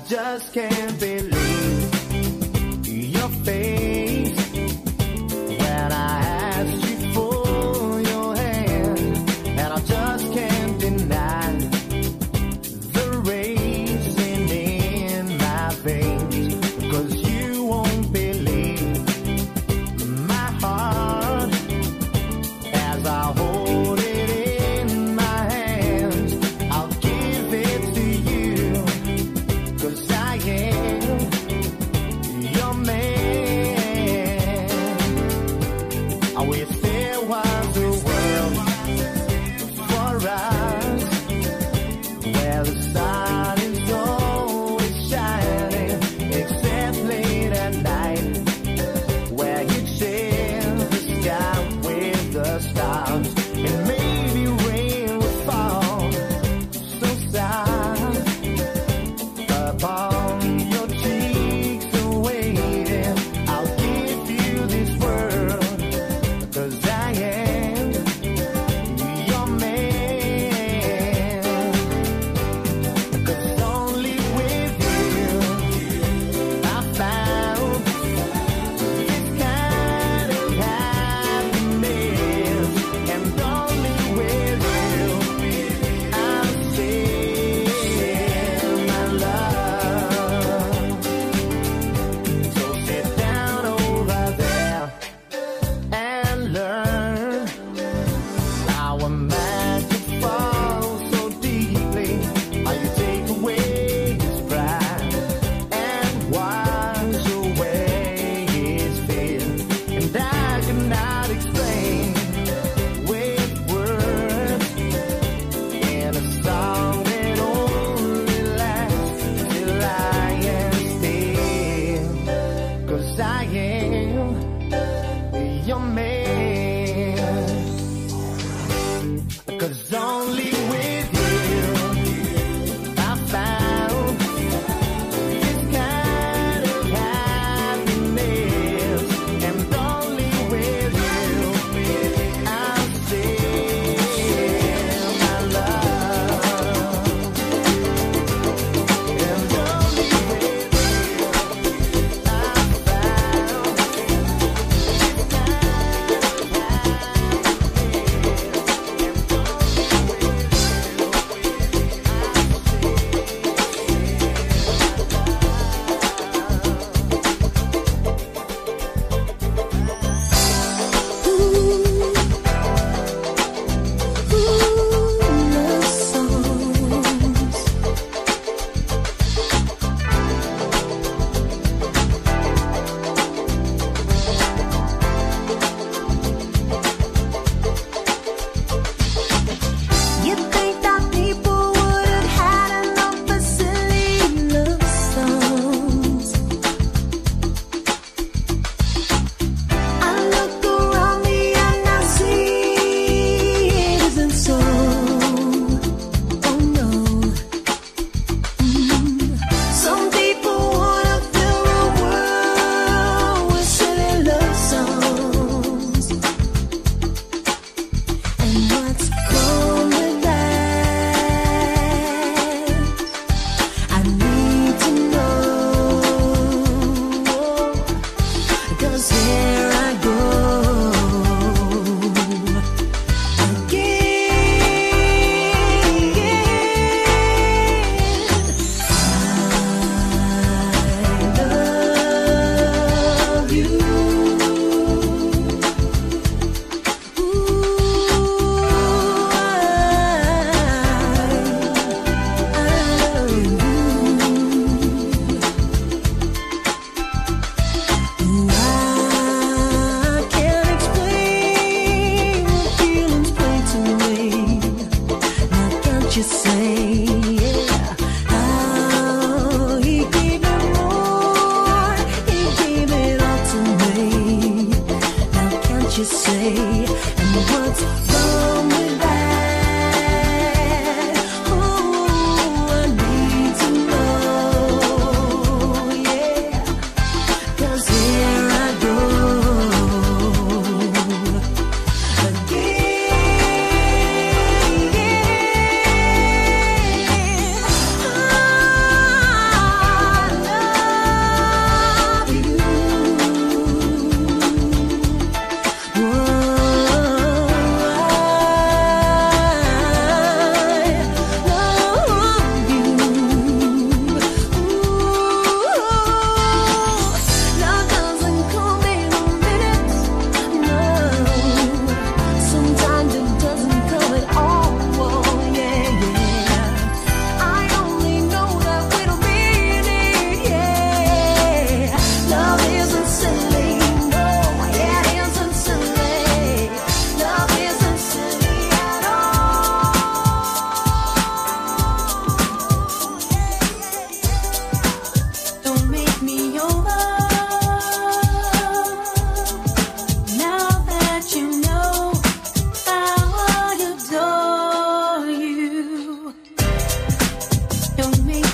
just can't believe your face when I asked you for your hand, and I just can't deny the racing in my veins, 'cause you won't believe my heart as I hold it in my hands. I'll give it to you, 'cause I am your man. I wish there was a world for us where the sun is always shining, except late at night, where you share the sky with the stars, and maybe rain would fall so soft upon your cheeks are waiting. I'll give you this world, 'cause I am your man. 'Cause only with you I found this kind of happiness, and only with you I'll share my love. So sit down over there and learn our magic falls so deeply. How you take away his pride and wash away his fear. And I cannot explain with words in a song that only lasts till I am still. 'Cause I am your man. 'Cause only with you I found this kind of happiness, and only with you I'll share my love. And only with you I found this kind of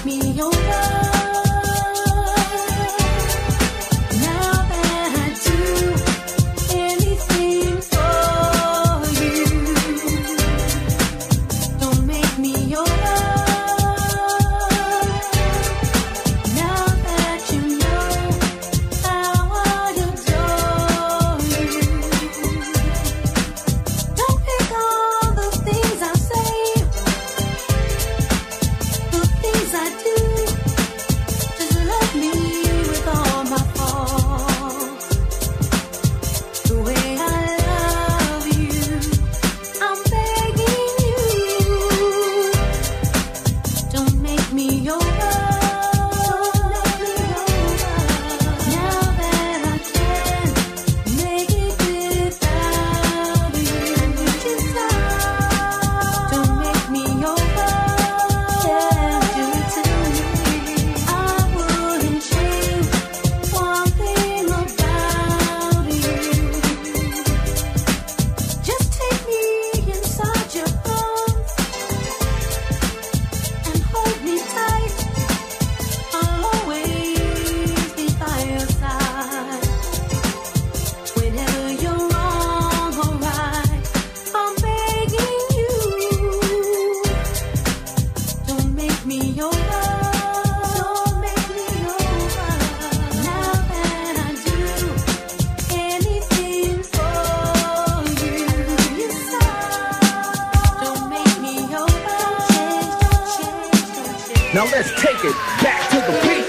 Now let's take it back to the beat.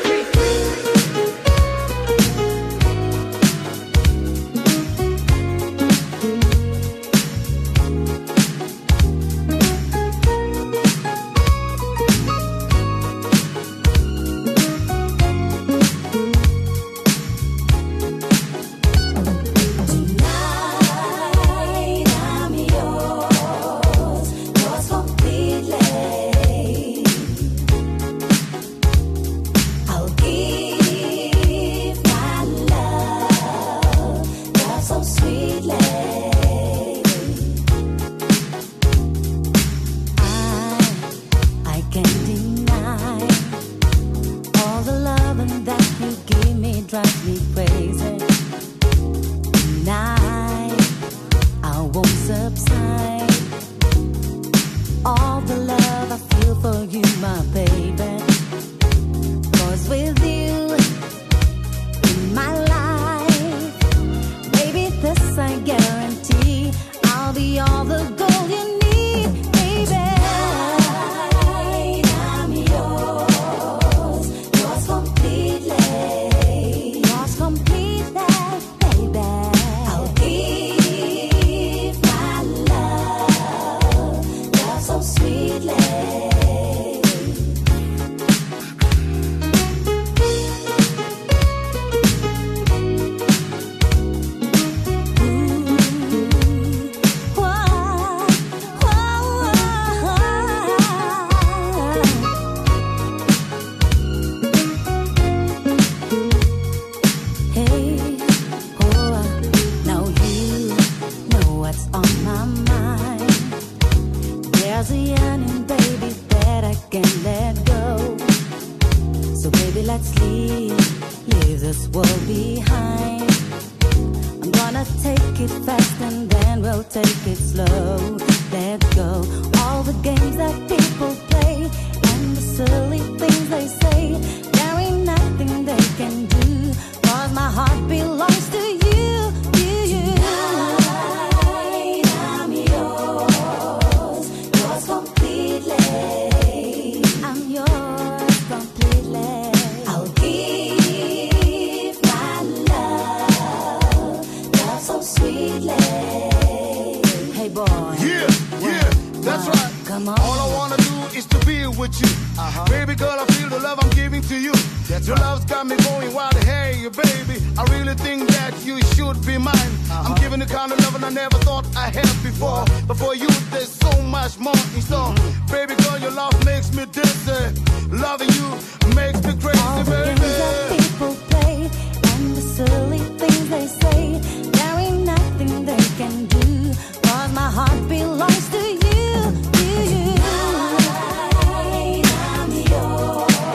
Drives me crazy. Tonight I won't subside. All the love I feel for you, my baby. 'Cause with you in my life, baby, this I guarantee. I'll be all the gold you need, baby. I'm yours, yours completely. There's a yearning, baby, that I can't let go. So baby, let's leave this world behind. I'm gonna take it fast and then we'll take it slow. Let's go. All the games that people play and the silly things they say, there ain't nothing they can do, 'cause my heart belongs to you. All I wanna do is to be with you. Baby girl, I feel the love I'm giving to you. Your love's got me going wild. Hey, baby, I really think that you should be mine. I'm giving the kind of love I never thought I had before. But for you, there's so much more in store. Baby girl, your love makes me dizzy. Loving you makes me crazy, all the baby. games that people play and the silly things they say, there ain't nothing they can do, 'cause my heart belongs to you. I'm yours,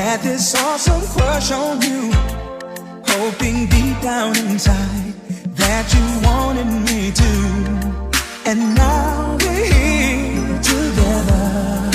had this awesome crush on you, hoping deep down inside that you wanted me to. And now we're here together,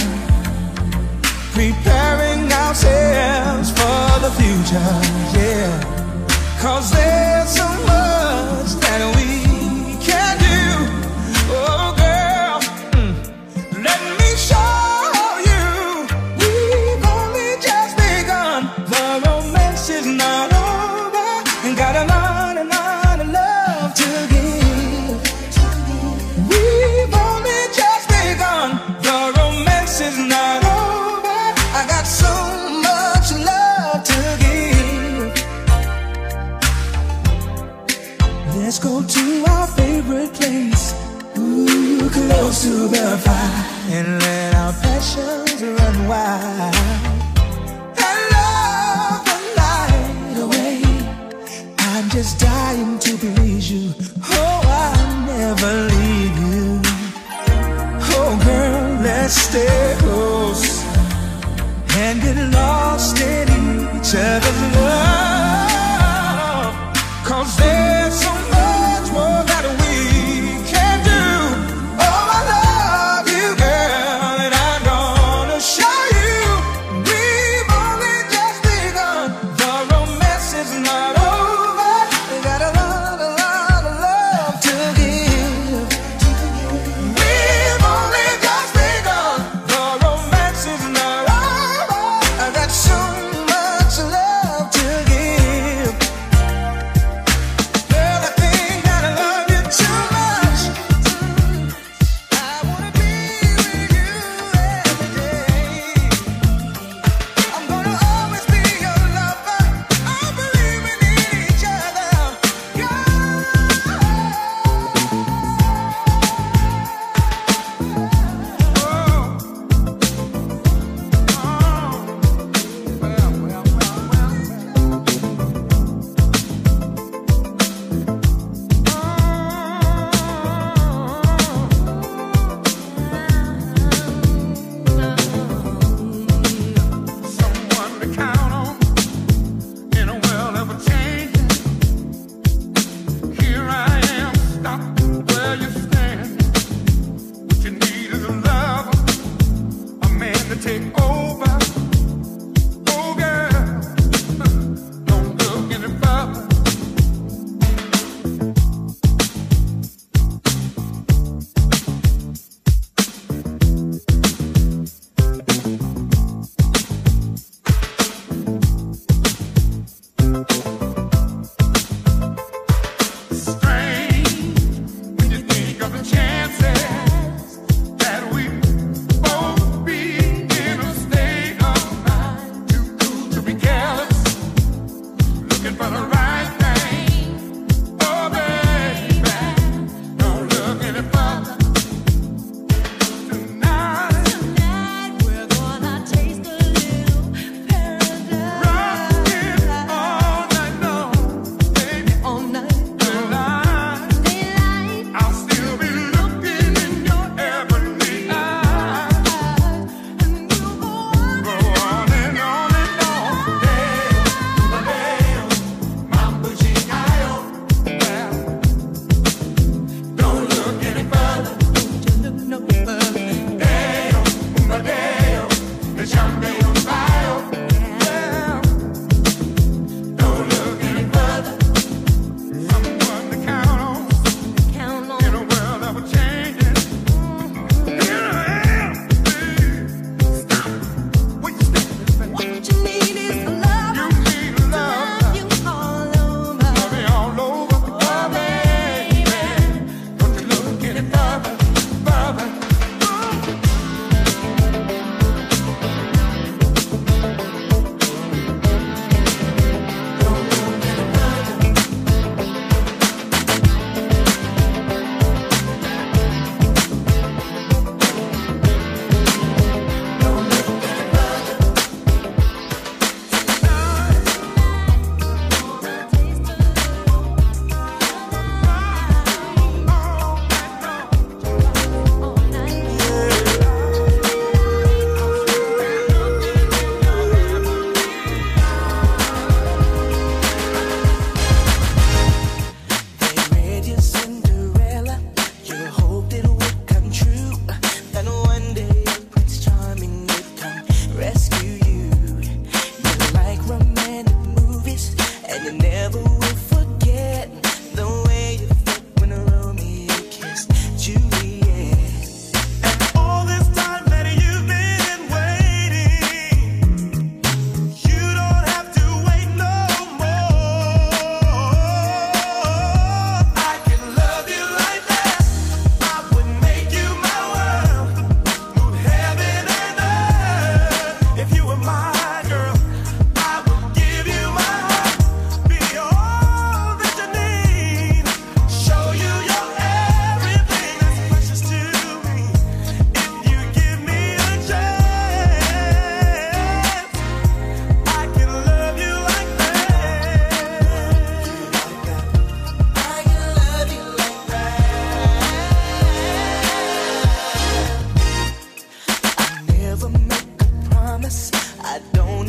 preparing ourselves for the future, yeah. 'Cause there's so much that we can do. Oh girl, let me show you. We've only just begun. The romance is not over, and got a lot of love to give. We've only just begun. The romance is not over. I got so much love to give. Let's go to our favorite place, ooh, close to the fire, and let our passions run wild. And love the night away. I'm just dying to please you. Oh, I'll never leave you. Oh, girl, let's stay close and get lost in each other's love. 'Cause there's so much more that we can do. Oh, I love you, girl, and I'm gonna show you. We've only just begun. The romance is not over. We got a lot of love to give. We've only just begun. The romance is not over. I got so much love to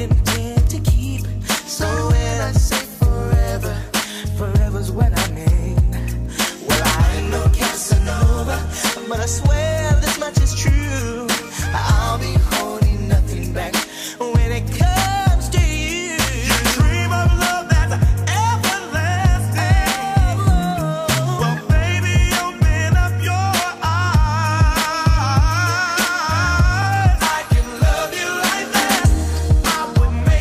intend to keep. So when I say forever, forever's what I mean. Well, I ain't no Casanova, but I swear this much is true. I'll be holding nothing back when it comes to you. You dream of love that's everlasting. Well, baby, open up your eyes. I can love you like that. I would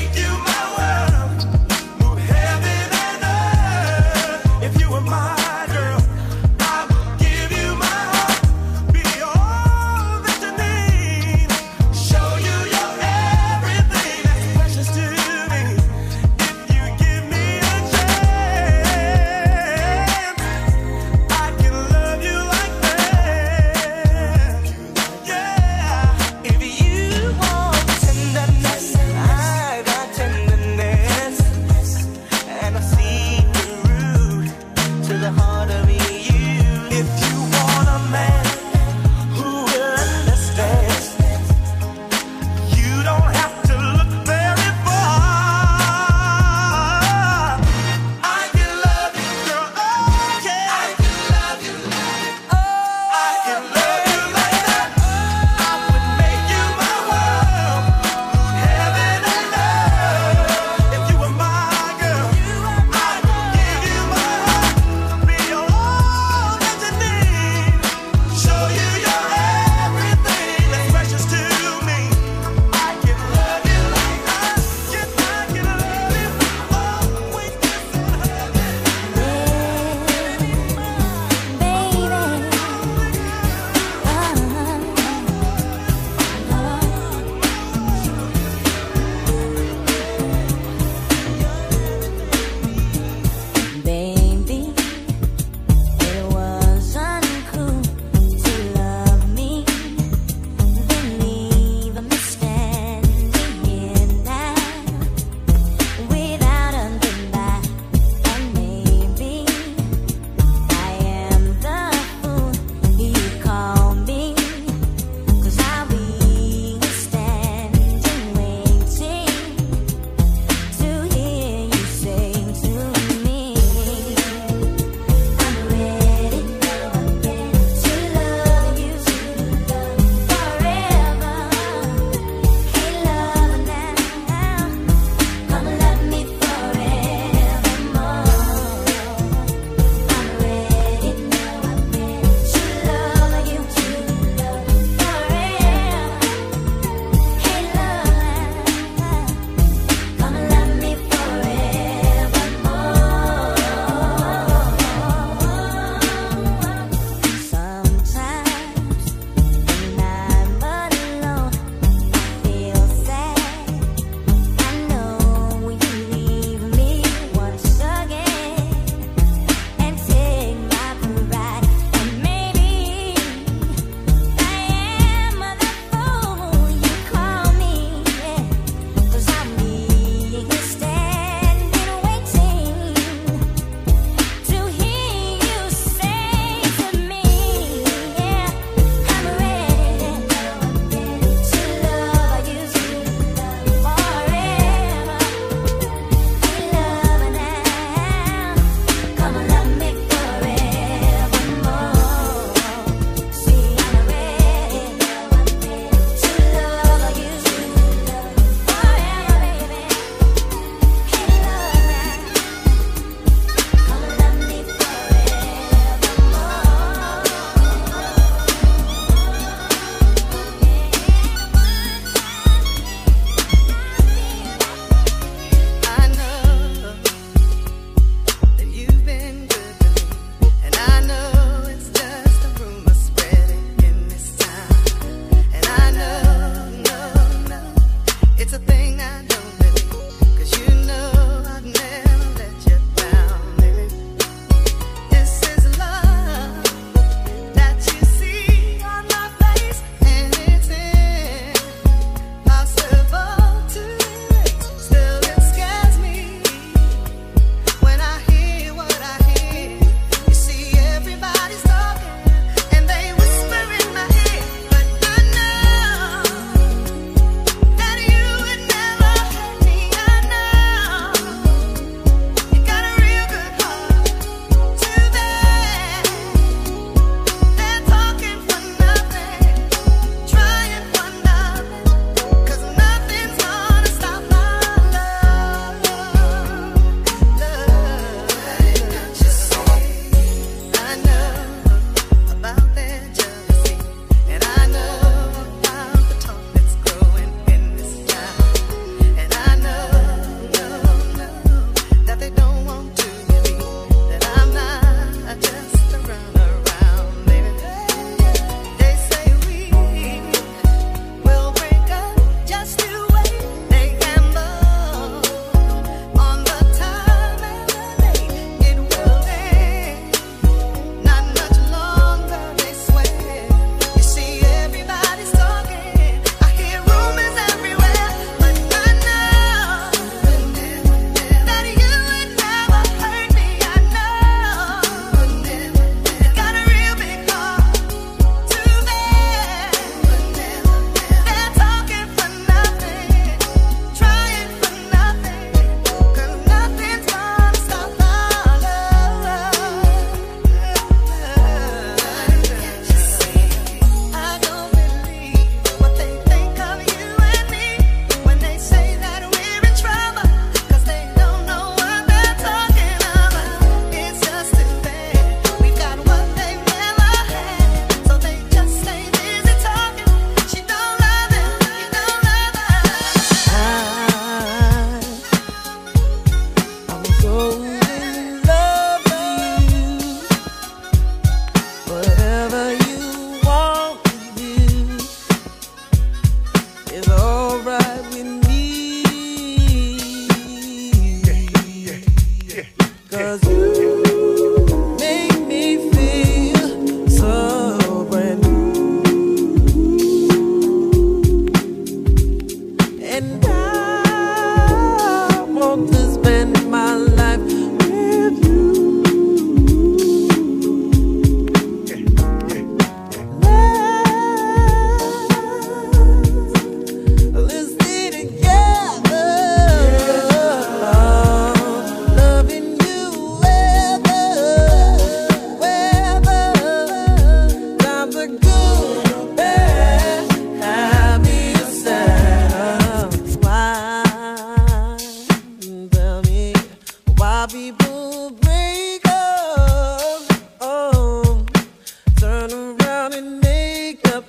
Why people break up, oh, turn around and make up.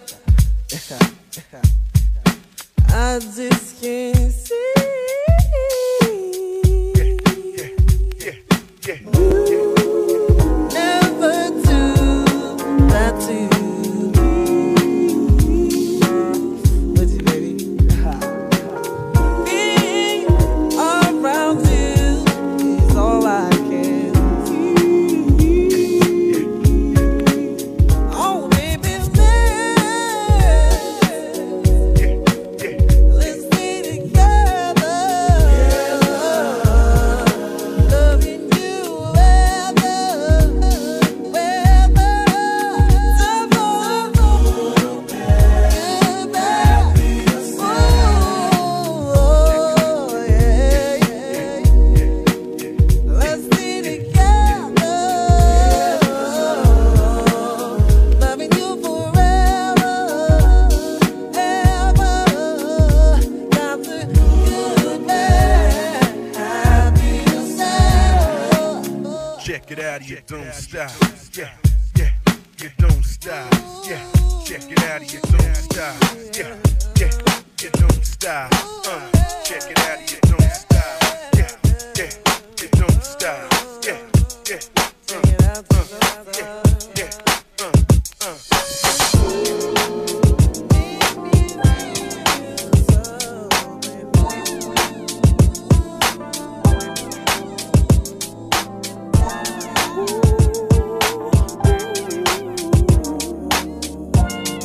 I just can't see. Never do that to you. With you, baby. Being around you is all I can see. Oh, baby, let's be together. Loving you ever, let's be together. Loving you forever, ever. Got the good, bad, happy, sad. Check it out, you don't stop. Yeah, yeah, you don't stop. Yeah, check it out, you don't stop. Yeah, yeah, you don't stop. Check it out, you don't stop. Yeah, yeah, you don't stop. Yeah, yeah,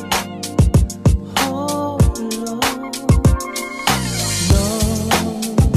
Oh, Lord.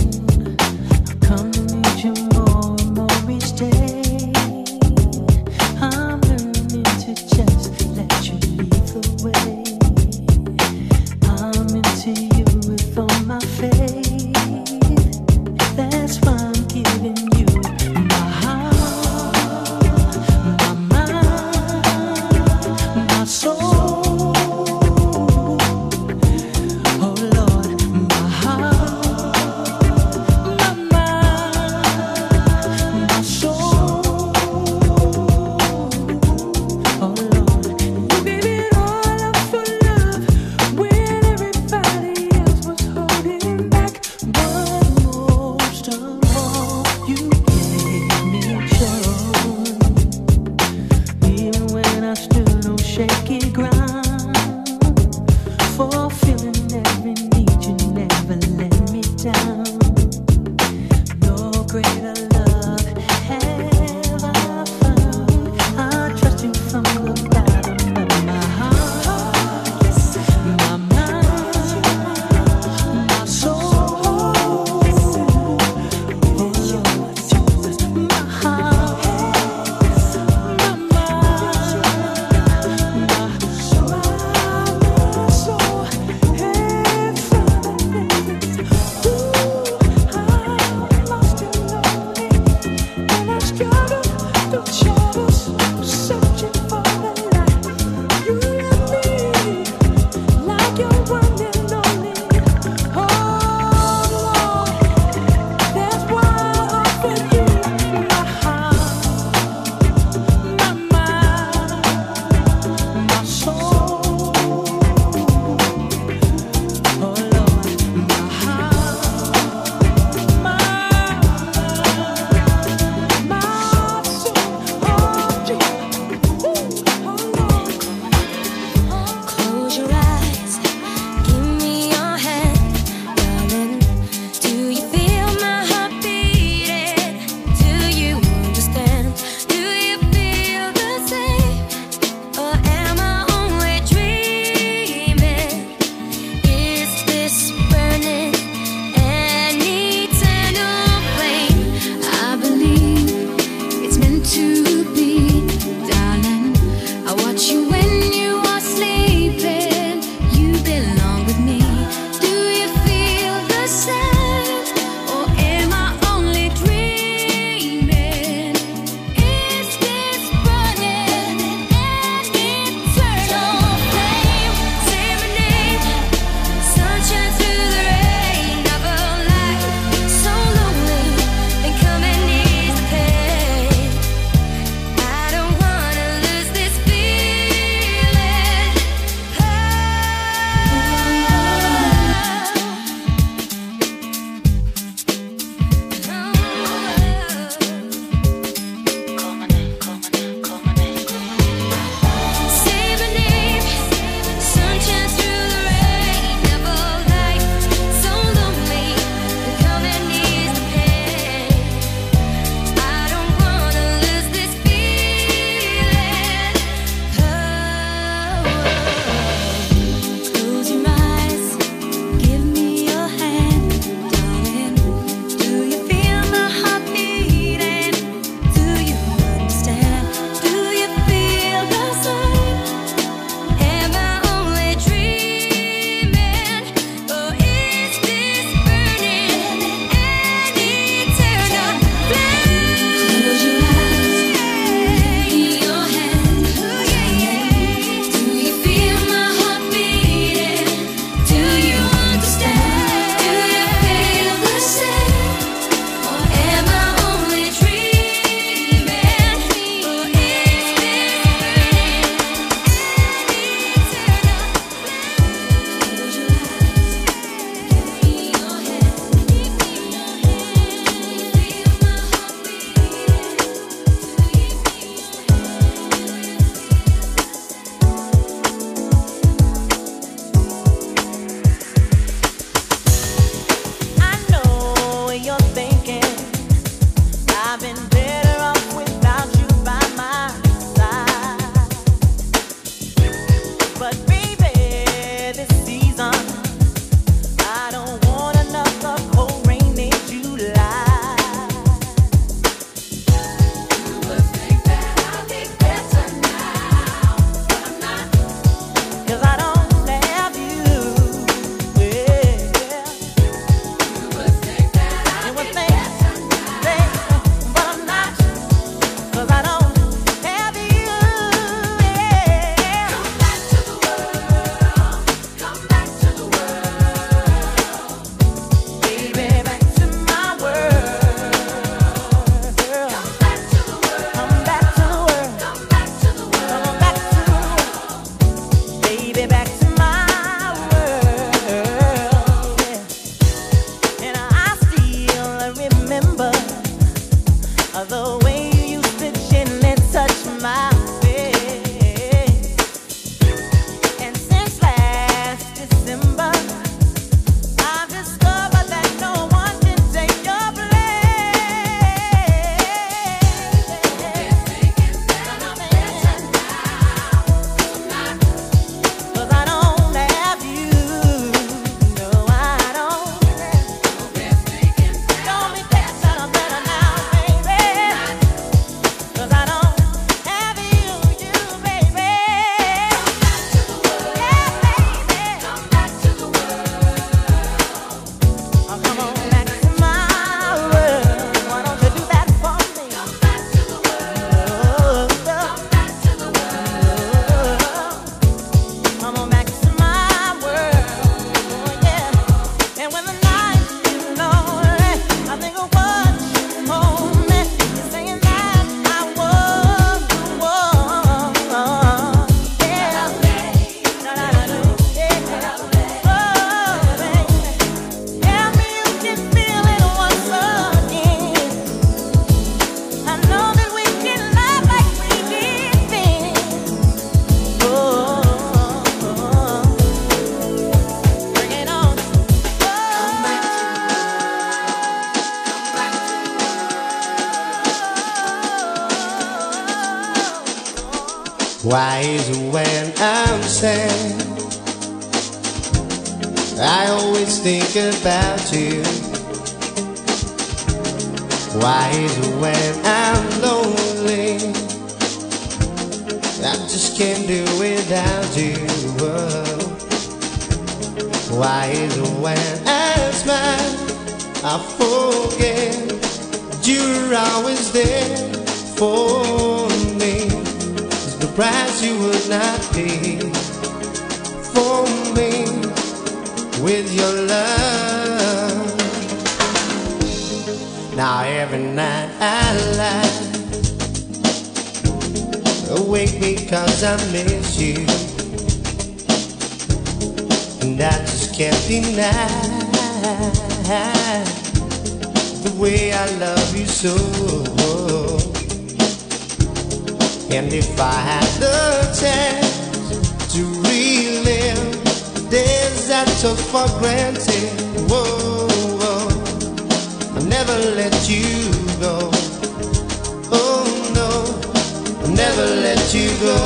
Why is it when I'm sad I always think about you? Why is it when I'm lonely I just can't do without you? Why is it when I smile I forget you're always there for me? It's the price you would not pay for me with your love. Now every night I lie awake because I miss you, and I just can't deny the way I love you so. And if I had the chance to relive days I took for granted, whoa, whoa, I'll never let you go. Oh no, I'll never let you go.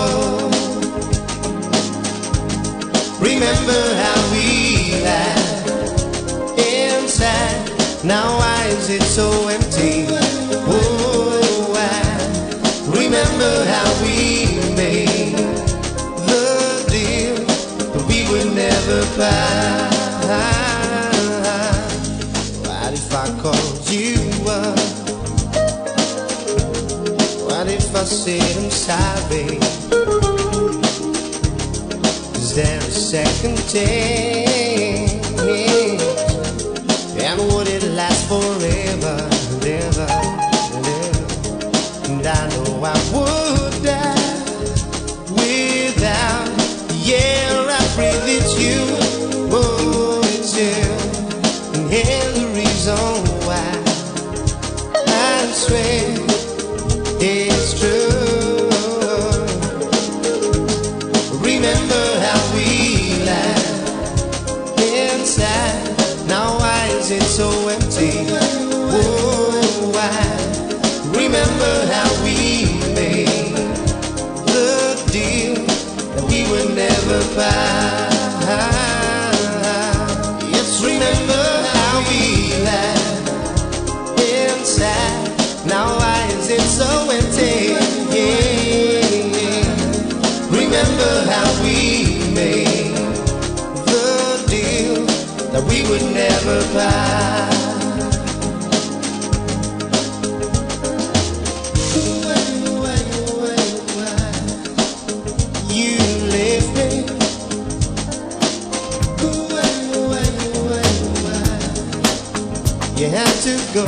Remember how we laughed inside. Now why is it so empty? Oh, I remember how we made the deal that we would never buy. What if I called you up? What if I said I'm sorry? Is there a second chance? And would it last forever and ever and ever? And I know I would die without. Yeah, I breathe it's you. Oh, it's you. And here's the reason why I swear it's true. Remember how we laughed inside. Now why is it so empty? Oh, why? Remember how we made the deal that we would never buy. Yes, remember how we laughed inside. Now why is it so empty? Yeah. Remember how we made the deal that we would never buy. You left me. You had to go.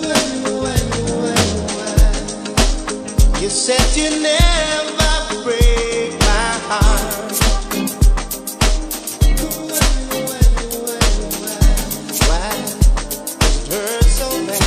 You said you'd never break my heart. Why does it hurt so bad?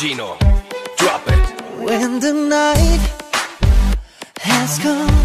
Gino. Drop it. When the night has come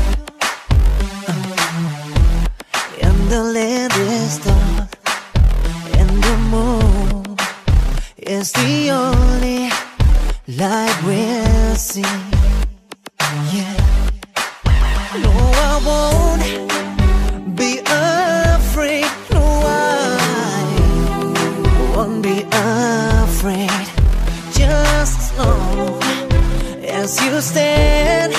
and the land is dark and the moon is the only light we'll see. Yeah. No, I won't be afraid. No, I won't be afraid. Just as long as you stand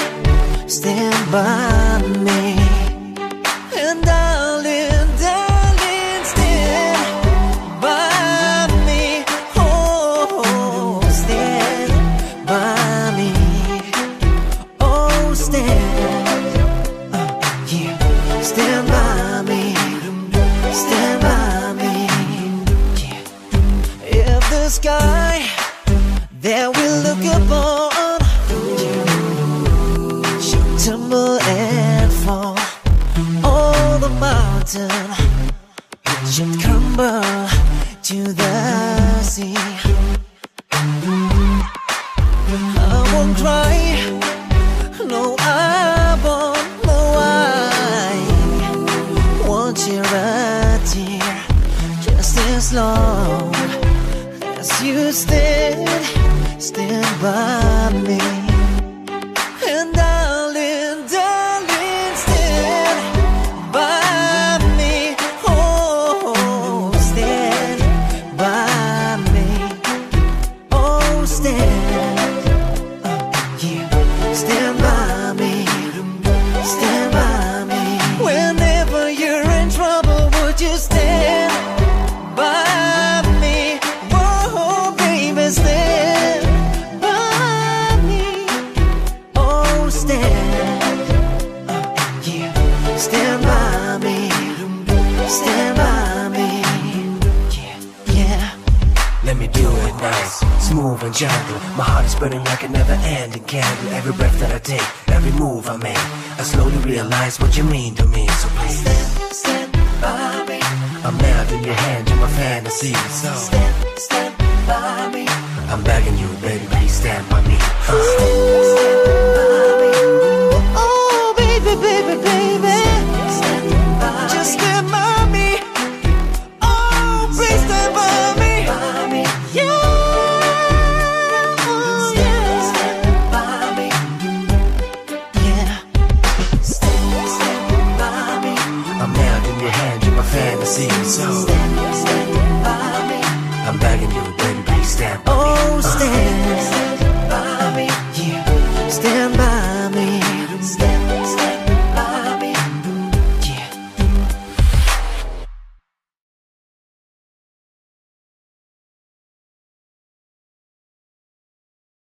by me. And darling, darling, stand by me. Oh, stand by me. Oh, stand, yeah, stand by me. Stand by me. Yeah. If the sky that we look upon should tumble and fall, all the mountain should crumble to the sea. I won't cry, no, I won't, no, I won't shed a tear, just as long as you stand by me. And darling, darling, stand by me. Oh, stand by me. Oh, stand, yeah, stand by me. Stand by me. Whenever you're in trouble, would you stand by me? Oh, baby, stand by me. Oh, stand, yeah, stand by me. Stand by me. Yeah, yeah. Let me do it nice, smooth and gentle. My heart is burning like a never-ending candle. Every breath that I take, every move I make, I slowly realize what you mean to me. So please Stand by me. I'm held in your hand, you're my fantasy. So Stand by me. I'm begging you, baby, please stand by me. Stand by me. Oh, baby, baby, baby. Stand by me. Just stand by me. Oh, please stand by me. Yeah. Oh, yeah. Stand by me. Yeah. Stand by me. I'm held in your hand, you're my fantasy. So Stand by me. I'm begging you, baby, please stand by me.